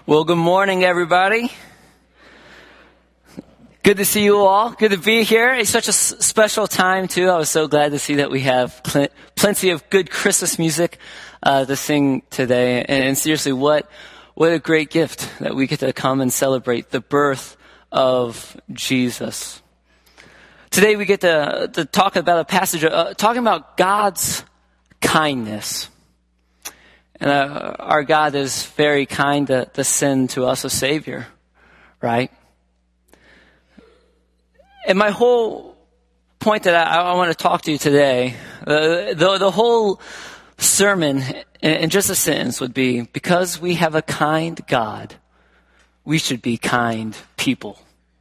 Well, good morning, everybody. Good to see you all. Good to be here. It's such a special time, too. I was so glad to see that we have plenty of good Christmas music to sing today. And seriously, what a great gift that we get to come and celebrate the birth of Jesus. Today, we get to talk about a passage talking about God's kindness. And our God is very kind to send to us a Savior, right? And my whole point that I want to talk to you today, the whole sermon in just a sentence would be, because we have a kind God, we should be kind people.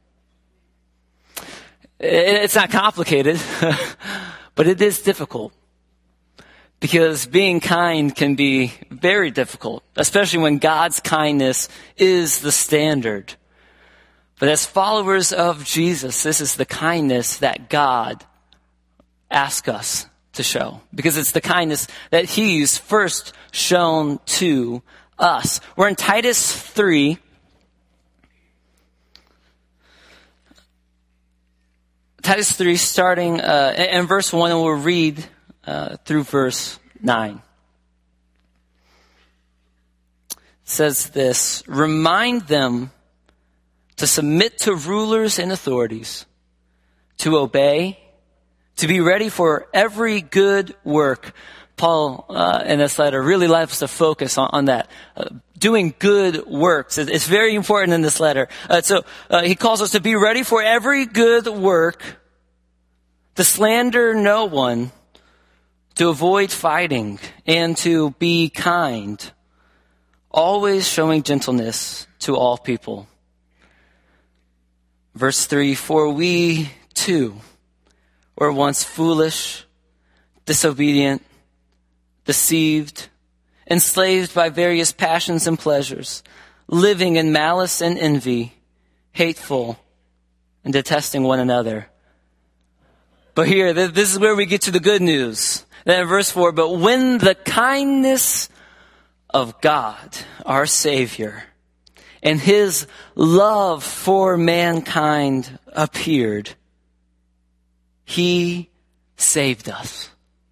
It's not complicated, but it is difficult. Because being kind can be very difficult, especially when God's kindness is the standard. But as followers of Jesus, this is the kindness that God asks us to show. Because it's the kindness that He's first shown to us. We're in Titus 3. Titus 3, starting in verse 1, and we'll read through verse 9. It says this: remind them to submit to rulers and authorities, to obey, to be ready for every good work. Paul, in this letter, really likes to focus on that. Doing good works. It's very important in this letter. So he calls us to be ready for every good work, to slander no one, to avoid fighting, and to be kind, always showing gentleness to all people. Verse 3, for we too were once foolish, disobedient, deceived, enslaved by various passions and pleasures, living in malice and envy, hateful, and detesting one another. But here, this is where we get to the good news. Then in verse 4, but when the kindness of God, our Savior, and His love for mankind appeared, He saved us.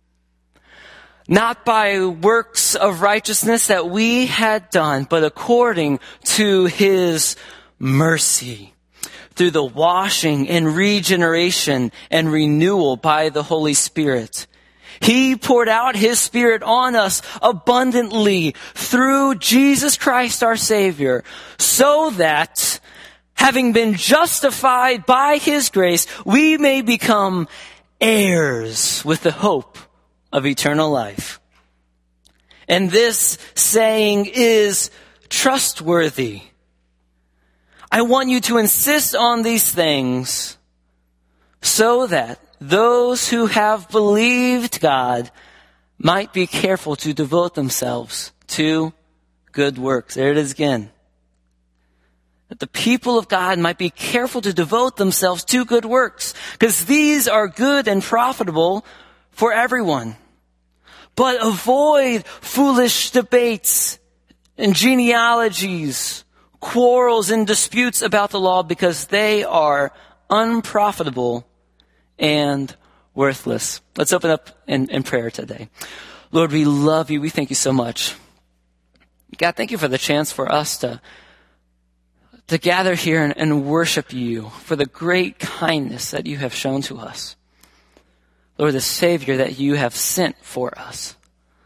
Not by works of righteousness that we had done, but according to His mercy, through the washing and regeneration and renewal by the Holy Spirit. He poured out His Spirit on us abundantly through Jesus Christ our Savior, so that, having been justified by His grace, we may become heirs with the hope of eternal life. And this saying is trustworthy. I want you to insist on these things so that those who have believed God might be careful to devote themselves to good works. There it is again. That the people of God might be careful to devote themselves to good works, because these are good and profitable for everyone. But avoid foolish debates and genealogies, quarrels and disputes about the law, because they are unprofitable and worthless. Let's open up in prayer today. Lord, we love You. We thank You so much. God, thank You for the chance for us to gather here and worship You, for the great kindness that You have shown to us. Lord, the Savior that You have sent for us.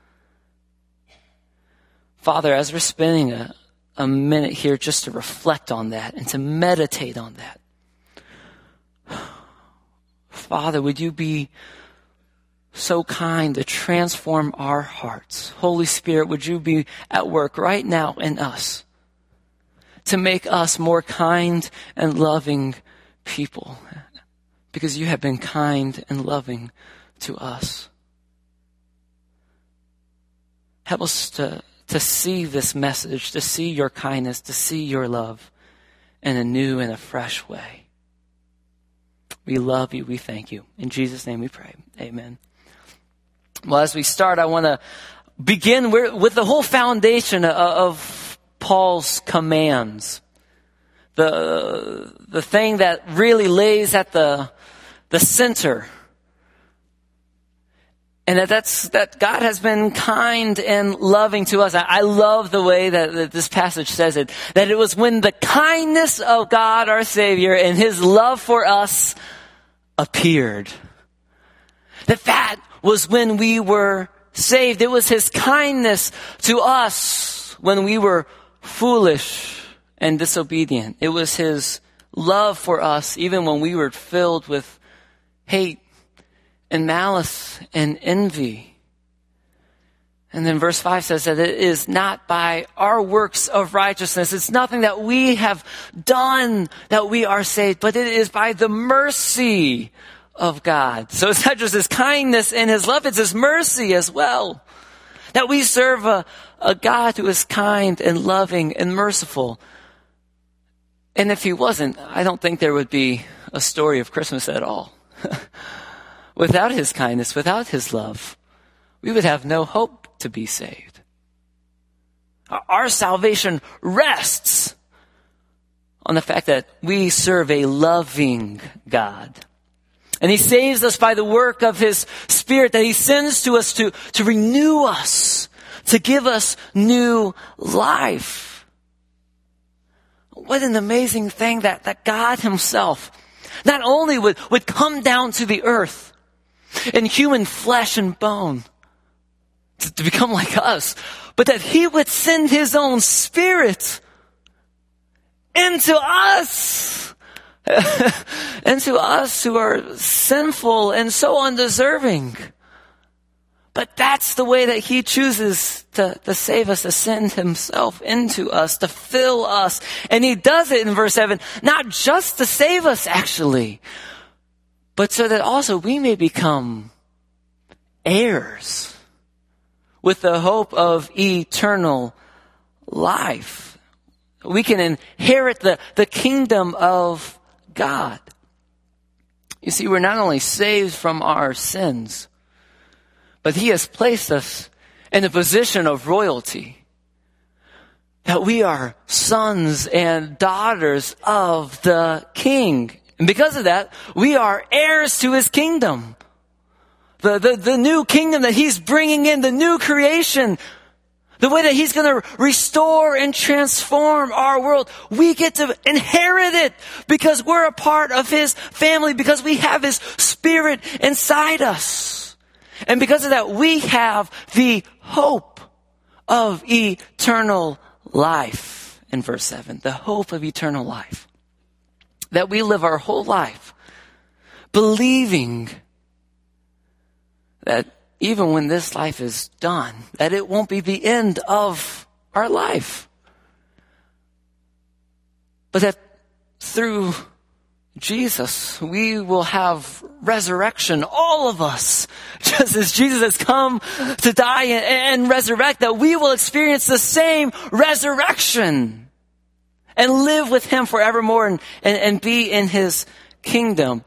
Father, as we're spending a minute here just to reflect on that and to meditate on that, Father, would You be so kind to transform our hearts? Holy Spirit, would You be at work right now in us to make us more kind and loving people, because You have been kind and loving to us. Help us to see this message, to see Your kindness, to see Your love in a new and a fresh way. We love You. We thank You. In Jesus' name we pray. Amen. Well, as we start, I want to begin with the whole foundation of Paul's commands. The thing that really lays at the center. And that God has been kind and loving to us. I love the way that this passage says it. That it was when the kindness of God, our Savior, and His love for us appeared. That was when we were saved. It was His kindness to us when we were foolish and disobedient. It was His love for us even when we were filled with hate and malice and envy. And then verse 5 says that it is not by our works of righteousness. It's nothing that we have done that we are saved, but it is by the mercy of God. So it's not just His kindness and His love, it's His mercy as well. That we serve a God who is kind and loving and merciful. And if He wasn't, I don't think there would be a story of Christmas at all. Without His kindness, without His love, we would have no hope to be saved. Our salvation rests on the fact that we serve a loving God. And He saves us by the work of His Spirit that He sends to us to renew us, to give us new life. What an amazing thing that God Himself not only would come down to the earth in human flesh and bone to become like us, but that He would send His own Spirit into us, into us who are sinful and so undeserving. But that's the way that He chooses to save us, to send Himself into us, to fill us. And He does it in verse 7, not just to save us actually, but so that also we may become heirs with the hope of eternal life. We can inherit the kingdom of God. You see, we're not only saved from our sins, but He has placed us in a position of royalty. That we are sons and daughters of the King. And because of that, we are heirs to His kingdom. The new kingdom that He's bringing in, the new creation, the way that He's going to restore and transform our world. We get to inherit it because we're a part of His family, because we have His Spirit inside us. And because of that, we have the hope of eternal life in verse 7. The hope of eternal life. That we live our whole life believing that even when this life is done, that it won't be the end of our life. But that through Jesus, we will have resurrection, all of us, just as Jesus has come to die and resurrect, that we will experience the same resurrection and live with Him forevermore and be in His kingdom.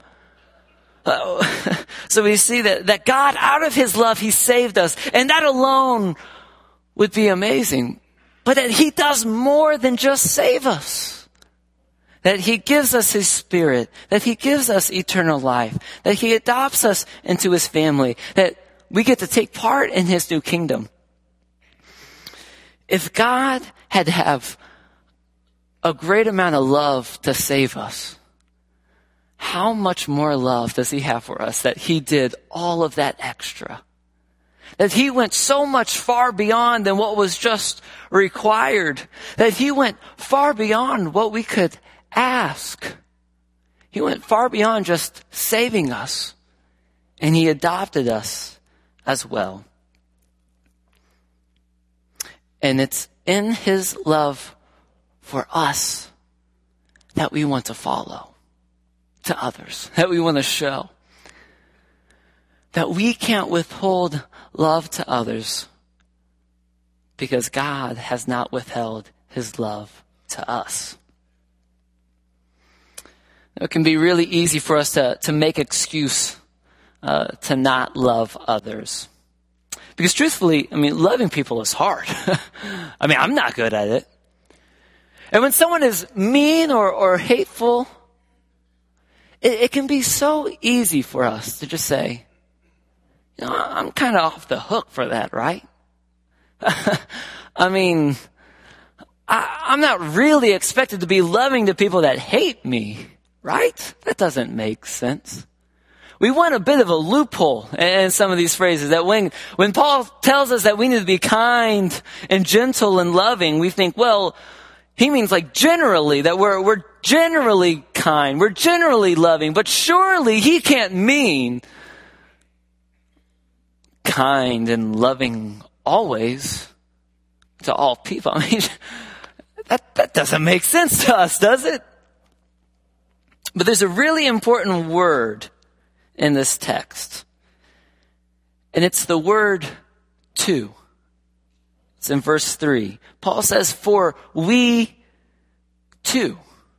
So we see that God, out of His love, He saved us. And that alone would be amazing. But that He does more than just save us. That He gives us His Spirit. That He gives us eternal life. That He adopts us into His family. That we get to take part in His new kingdom. If God had to have a great amount of love to save us, how much more love does He have for us that He did all of that extra? That He went so much far beyond than what was just required. That He went far beyond what we could ask. He went far beyond just saving us. And He adopted us as well. And it's in His love for us that we want to follow to others, that we want to show. That we can't withhold love to others because God has not withheld His love to us. It can be really easy for us to make excuse to not love others. Because truthfully, loving people is hard. I'm not good at it. And when someone is mean or hateful, it can be so easy for us to just say, I'm kind of off the hook for that, right? I mean, I'm not really expected to be loving to people that hate me, right? That doesn't make sense. We want a bit of a loophole in some of these phrases, that when Paul tells us that we need to be kind and gentle and loving, we think, well, he means like generally, that we're generally kind, we're generally loving, but surely he can't mean kind and loving always to all people. I mean, that doesn't make sense to us, does it? But there's a really important word in this text. And it's the word to. It's in verse 3. Paul says, for we too.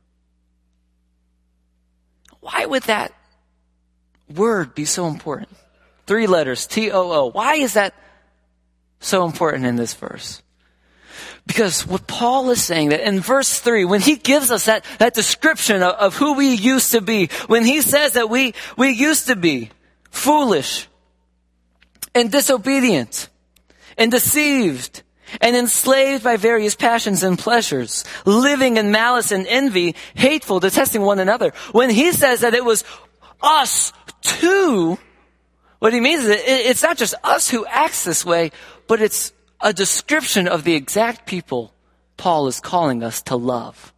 Why would that word be so important? 3 letters, T-O-O. Why is that so important in this verse? Because what Paul is saying, that in verse 3, when he gives us that description of who we used to be, when he says that we used to be foolish and disobedient and deceived and enslaved by various passions and pleasures, living in malice and envy, hateful, detesting one another. When he says that it was us too, what he means is that it's not just us who acts this way, but it's a description of the exact people Paul is calling us to love.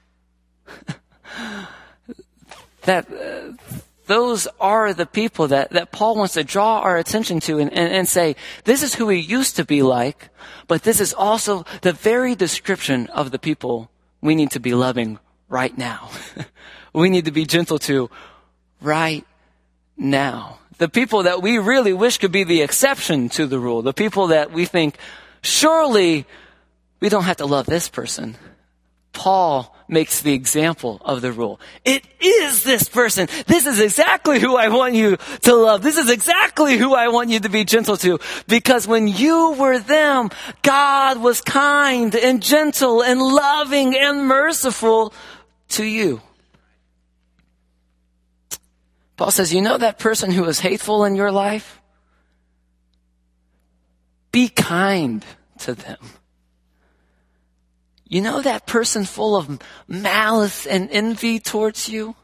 Those are the people that Paul wants to draw our attention to and say, this is who we used to be like, but this is also the very description of the people we need to be loving right now. We need to be gentle to right now. The people that we really wish could be the exception to the rule. The people that we think, surely we don't have to love this person. Paul makes the example of the rule. It is this person. This is exactly who I want you to love. This is exactly who I want you to be gentle to. Because when you were them, God was kind and gentle and loving and merciful to you. Paul says, you know that person who is hateful in your life? Be kind to them. You know that person full of malice and envy towards you?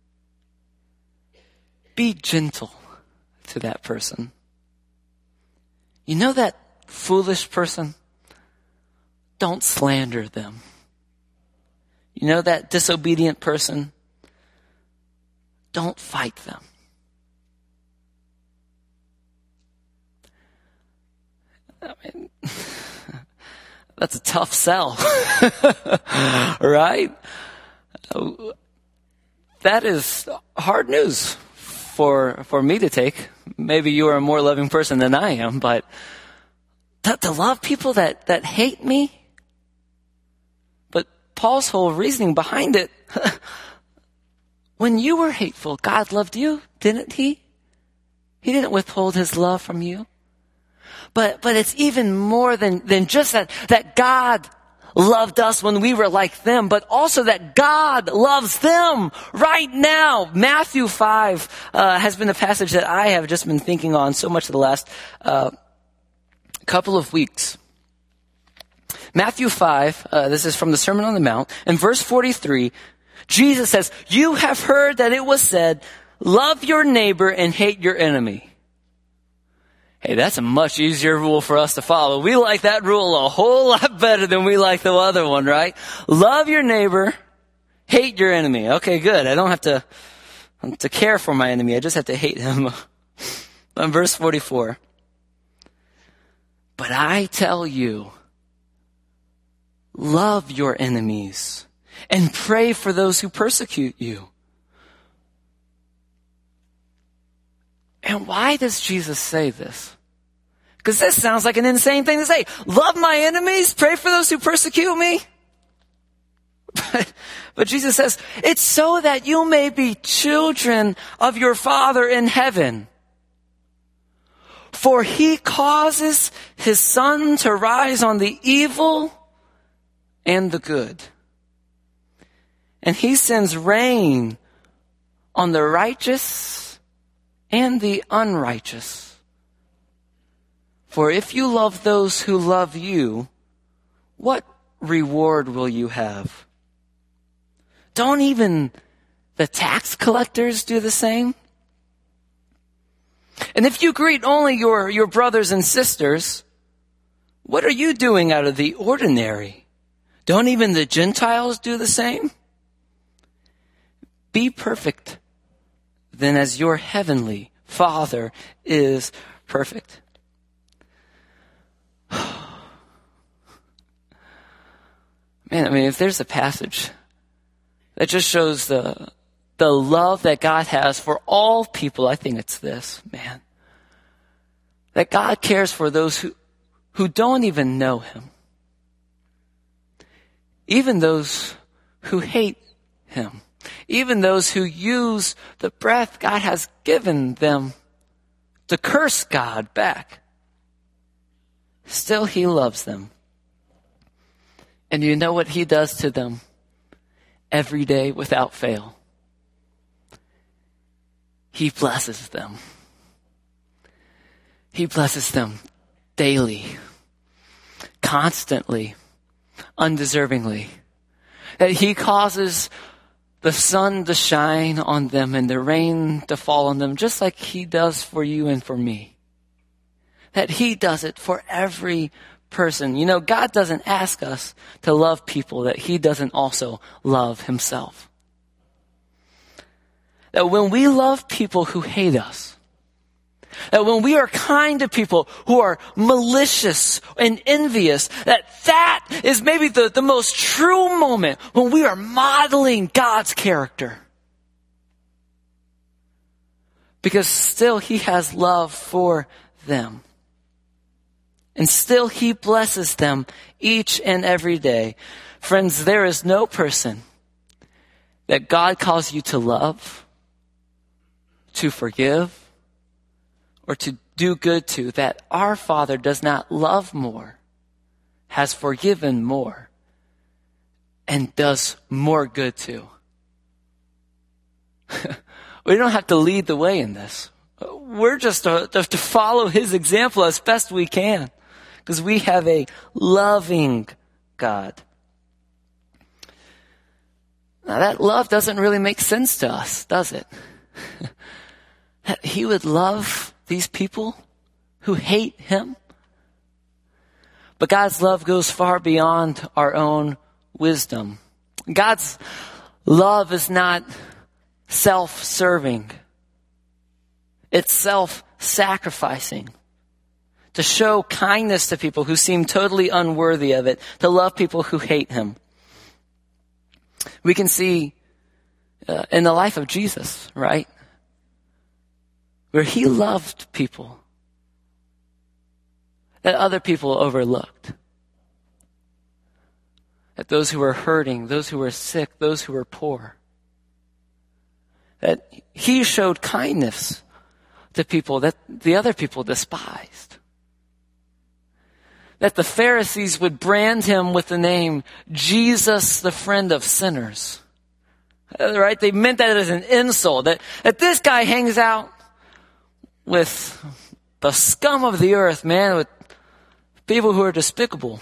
Be gentle to that person. You know that foolish person? Don't slander them. You know that disobedient person? Don't fight them. I mean, that's a tough sell, right? That is hard news for me to take. Maybe you are a more loving person than I am, but to love people that hate me? But Paul's whole reasoning behind it, when you were hateful, God loved you, didn't he? He didn't withhold his love from you. But it's even more than just that God loved us when we were like them, but also that God loves them right now. Matthew 5 has been a passage that I have just been thinking on so much the last couple of weeks. Matthew 5, this is from the Sermon on the Mount, and verse 43, Jesus says, you have heard that it was said, love your neighbor and hate your enemy. Hey, that's a much easier rule for us to follow. We like that rule a whole lot better than we like the other one, right? Love your neighbor, hate your enemy. Okay, good. I don't have to care for my enemy. I just have to hate him. On verse 44. But I tell you, love your enemies and pray for those who persecute you. And why does Jesus say this? Because this sounds like an insane thing to say. Love my enemies, pray for those who persecute me. But Jesus says, it's so that you may be children of your Father in heaven. For he causes his sun to rise on the evil and the good, And he sends rain on the righteous and the unrighteous. For if you love those who love you, what reward will you have? Don't even the tax collectors do the same? And if you greet only your brothers and sisters, what are you doing out of the ordinary? Don't even the Gentiles do the same? Be perfect, then, as your heavenly Father is perfect. Man, I mean, if there's a passage that just shows the love that God has for all people, I think it's this, man. That God cares for those who don't even know him. Even those who hate him. Even those who use the breath God has given them to curse God back. Still, he loves them. And you know what he does to them every day without fail? He blesses them. He blesses them daily, constantly, undeservingly. That he causes the sun to shine on them and the rain to fall on them, just like he does for you and for me. That he does it for every person. You know, God doesn't ask us to love people that he doesn't also love himself. That when we love people who hate us, that when we are kind to people who are malicious and envious, that is maybe the most true moment when we are modeling God's character. Because still he has love for them. And still he blesses them each and every day. Friends, there is no person that God calls you to love, to forgive, or to do good to, that our Father does not love more, has forgiven more, and does more good to. We don't have to lead the way in this. We're just to follow his example as best we can, because we have a loving God. Now that love doesn't really make sense to us, does it? That he would love these people who hate him. But God's love goes far beyond our own wisdom. God's love is not self-serving. It's self-sacrificing. To show kindness to people who seem totally unworthy of it. To love people who hate him. We can see in the life of Jesus, right? Where he loved people that other people overlooked. That those who were hurting, those who were sick, those who were poor. That he showed kindness to people that the other people despised. That the Pharisees would brand him with the name Jesus, the friend of sinners. Right? They meant that as an insult. That this guy hangs out with the scum of the earth, man, with people who are despicable.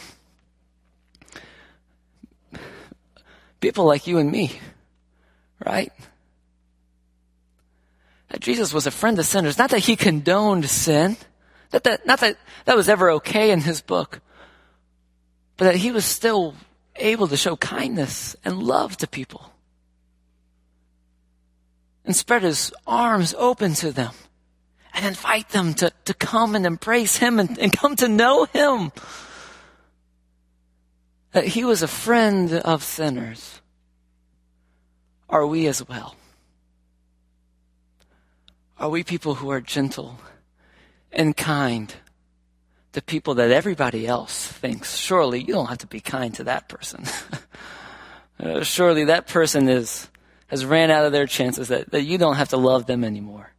People like you and me, right? That Jesus was a friend of sinners. Not that he condoned sin. Not that was ever okay in his book. But that he was still able to show kindness and love to people. And spread his arms open to them. And invite them to come and embrace him and come to know him. That he was a friend of sinners. Are we as well? Are we people who are gentle and kind to people that everybody else thinks, surely you don't have to be kind to that person. Surely that person has ran out of their chances, that you don't have to love them anymore.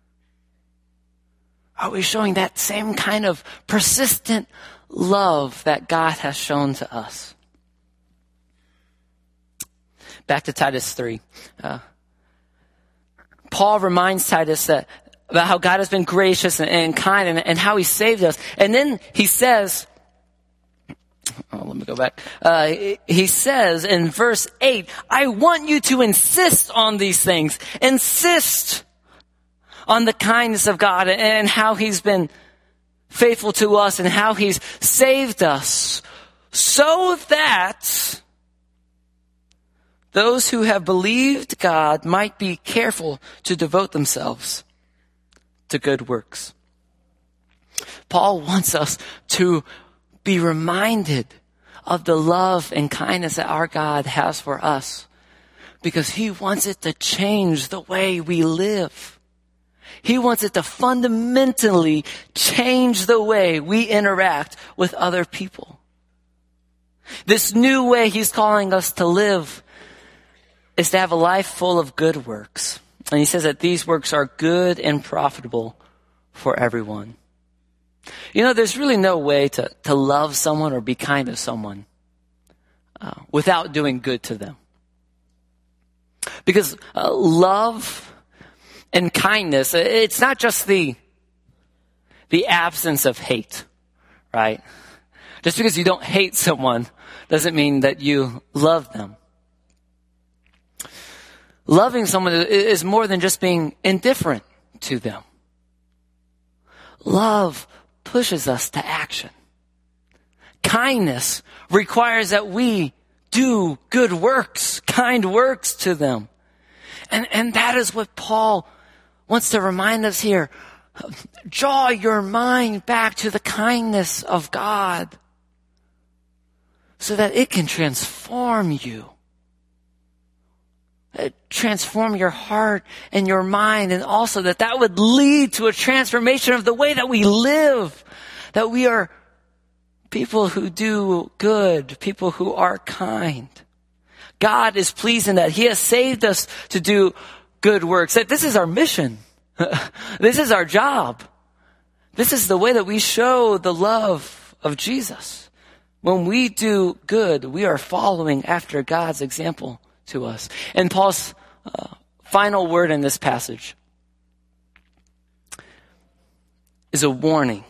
Are we showing that same kind of persistent love that God has shown to us? Back to Titus 3. Paul reminds Titus about how God has been gracious and kind and how he saved us. And then he says, let me go back. He says in verse 8, I want you to insist on these things. Insist on the kindness of God and how he's been faithful to us and how he's saved us, so that those who have believed God might be careful to devote themselves to good works. Paul wants us to be reminded of the love and kindness that our God has for us, because he wants it to change the way we live. He wants it to fundamentally change the way we interact with other people. This new way he's calling us to live is to have a life full of good works. And he says that these works are good and profitable for everyone. You know, there's really no way to love someone or be kind to someone without doing good to them. Because love and kindness, it's not just the absence of hate, right? Just because you don't hate someone doesn't mean that you love them. Loving someone is more than just being indifferent to them. Love pushes us to action. Kindness requires that we do good works, kind works to them. And that is what Paul wants to remind us here. Draw your mind back to the kindness of God so that it can transform you. Transform your heart and your mind, and also that would lead to a transformation of the way that we live, that we are people who do good, people who are kind. God is pleased in that he has saved us to do good works, that this is our mission. This is our job. This is the way that we show the love of Jesus. When we do good, we are following after God's example to us. And Paul's final word in this passage is a warning.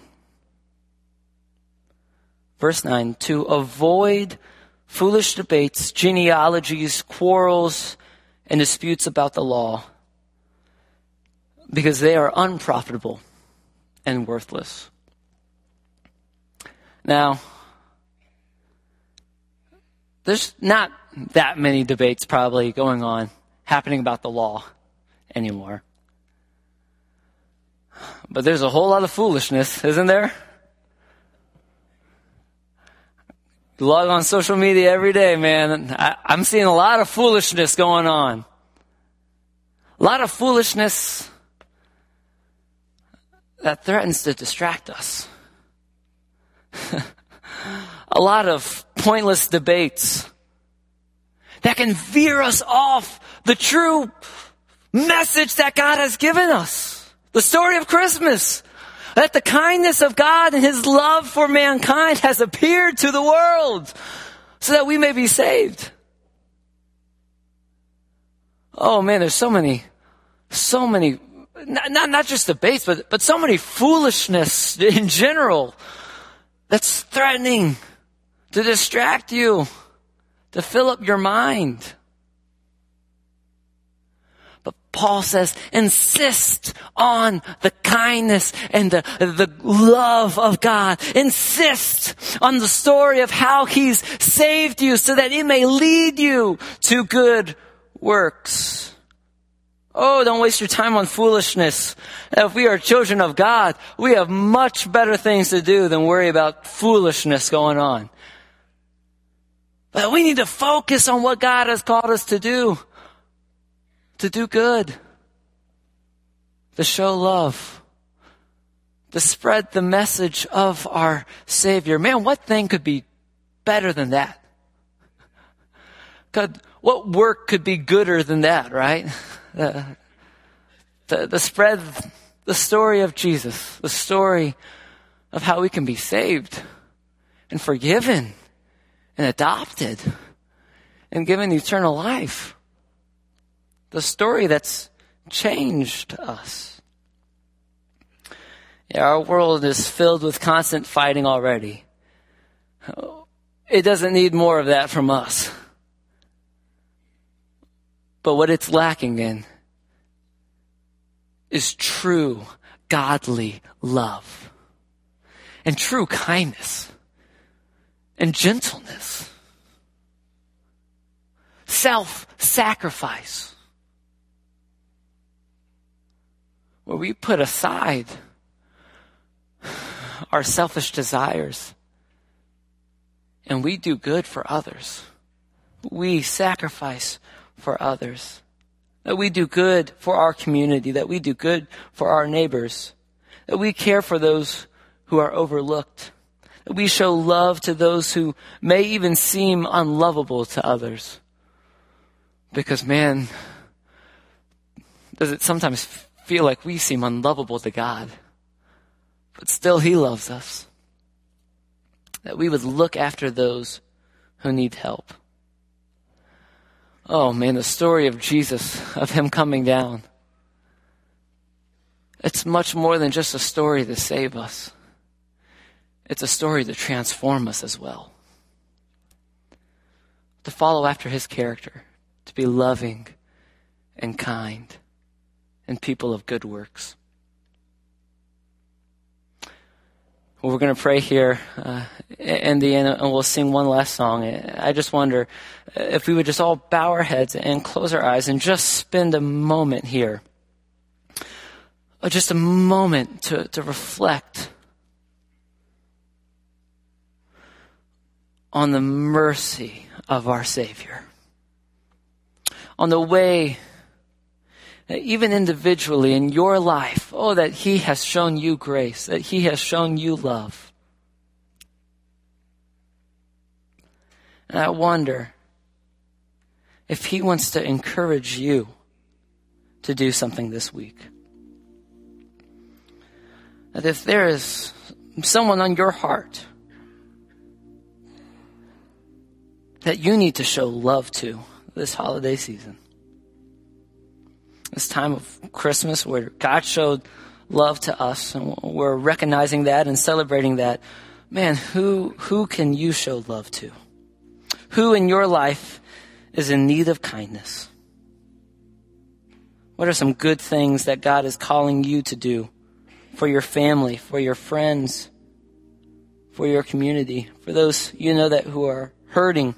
Verse 9, to avoid foolish debates, genealogies, quarrels, and disputes about the law, because they are unprofitable and worthless. Now, there's not that many debates probably going on, happening about the law anymore. But there's a whole lot of foolishness, isn't there? You log on social media every day, man. I'm seeing a lot of foolishness going on. A lot of foolishness that threatens to distract us. A lot of pointless debates that can veer us off the true message that God has given us. The story of Christmas. That the kindness of God and his love for mankind has appeared to the world so that we may be saved. Oh man, there's so many, not just debates, but so many foolishness in general that's threatening to distract you, to fill up your mind. But Paul says, insist on the kindness and the love of God. Insist on the story of how he's saved you so that it may lead you to good works. Oh, don't waste your time on foolishness. If we are children of God, we have much better things to do than worry about foolishness going on. But we need to focus on what God has called us to do good, to show love, to spread the message of our Savior. Man, what thing could be better than that? What work could be gooder than that, right? The spread the story of Jesus, the story of how we can be saved and forgiven and adopted and given eternal life. The story that's changed us. Yeah, our world is filled with constant fighting already. It doesn't need more of that from us. But what it's lacking in is true godly love and true kindness and gentleness, self-sacrifice, where we put aside our selfish desires and we do good for others. We sacrifice for others. That we do good for our community. That we do good for our neighbors. That we care for those who are overlooked. That we show love to those who may even seem unlovable to others. Because, man, does it sometimes feel like we seem unlovable to God? But still, He loves us. That we would look after those who need help. Oh man, the story of Jesus, of Him coming down. It's much more than just a story to save us. It's a story to transform us as well. To follow after His character. To be loving and kind and people of good works. Well, we're going to pray here in the end, and we'll sing one last song. I just wonder if we would just all bow our heads and close our eyes and just spend a moment here. Just a moment to reflect on the mercy of our Savior. On the way, even individually in your life, that He has shown you grace, that He has shown you love. And I wonder if He wants to encourage you to do something this week. That if there is someone on your heart that you need to show love to this holiday season, this time of Christmas where God showed love to us and we're recognizing that and celebrating that, man, who can you show love to? Who in your life is in need of kindness? What are some good things that God is calling you to do for your family, for your friends, for your community, for those you know that who are hurting?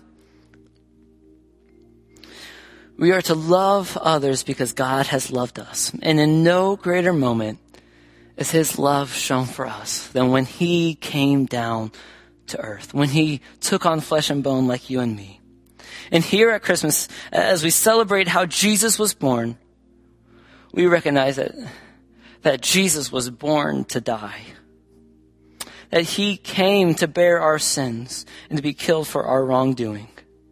We are to love others because God has loved us. And in no greater moment is His love shown for us than when He came down to earth, when He took on flesh and bone like you and me. And here at Christmas, as we celebrate how Jesus was born, we recognize that Jesus was born to die. That He came to bear our sins and to be killed for our wrongdoing.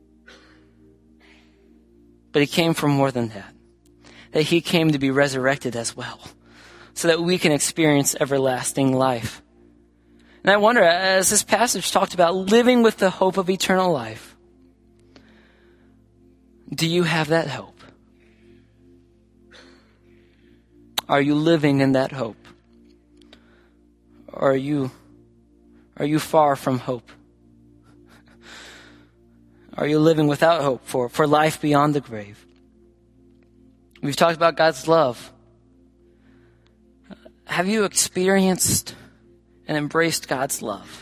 But He came for more than that. That He came to be resurrected as well, so that we can experience everlasting life. And I wonder, as this passage talked about living with the hope of eternal life, do you have that hope? Are you living in that hope? Or are you far from hope? Are you living without hope for life beyond the grave? We've talked about God's love. Have you experienced and embraced God's love?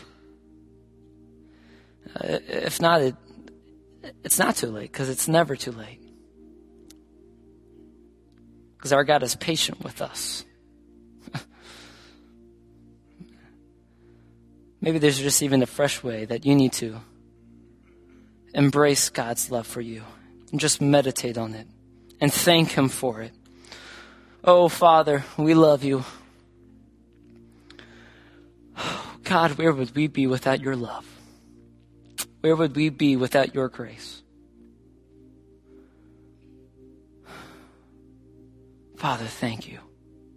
If not, it's not too late, because it's never too late. Because our God is patient with us. Maybe there's just even a fresh way that you need to embrace God's love for you and just meditate on it and thank Him for it. Oh, Father, we love you. God, where would we be without your love? Where would we be without your grace? Father, thank you.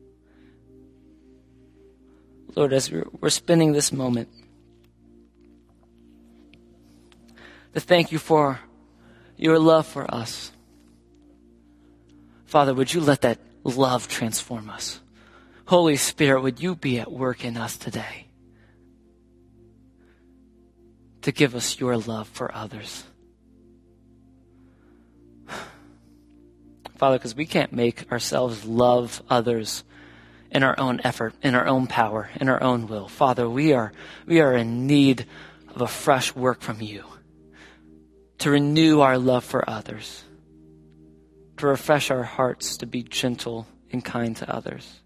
Lord, as we're spending this moment, to thank you for your love for us. Father, would you let that love transform us? Holy Spirit, would you be at work in us today to give us your love for others? Father, because we can't make ourselves love others in our own effort, in our own power, in our own will. Father, we are in need of a fresh work from you to renew our love for others, to refresh our hearts to be gentle and kind to others.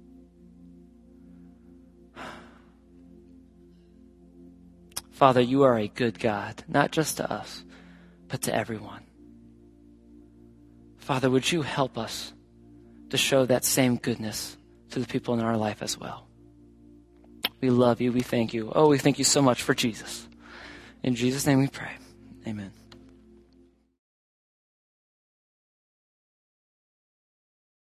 Father, you are a good God, not just to us, but to everyone. Father, would you help us to show that same goodness to the people in our life as well? We love you. We thank you. Oh, we thank you so much for Jesus. In Jesus' name we pray. Amen.